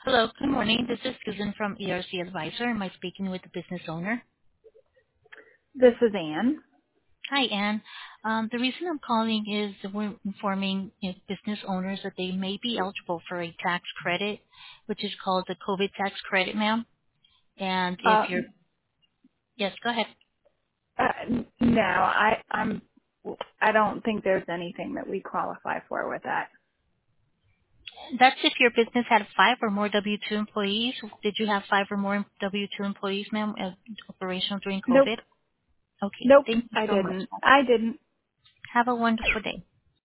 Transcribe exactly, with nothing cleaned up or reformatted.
Hello, good morning. This is Susan from E R C Advisor. Am I speaking with the business owner? This is Ann. Hi, Ann. Um, the reason I'm calling is that we're informing you know, business owners that they may be eligible for a tax credit, which is called the COVID tax credit, ma'am. And if you're, Um, yes, go ahead. uh, no, I, I'm. I don't think there's anything that we qualify for with that. That's if your business had five or more W two employees. Did you have five or more W two employees, ma'am, uh, operational during Nope. COVID? Okay, Nope. thank you I so much. didn't. I didn't. Have a wonderful day.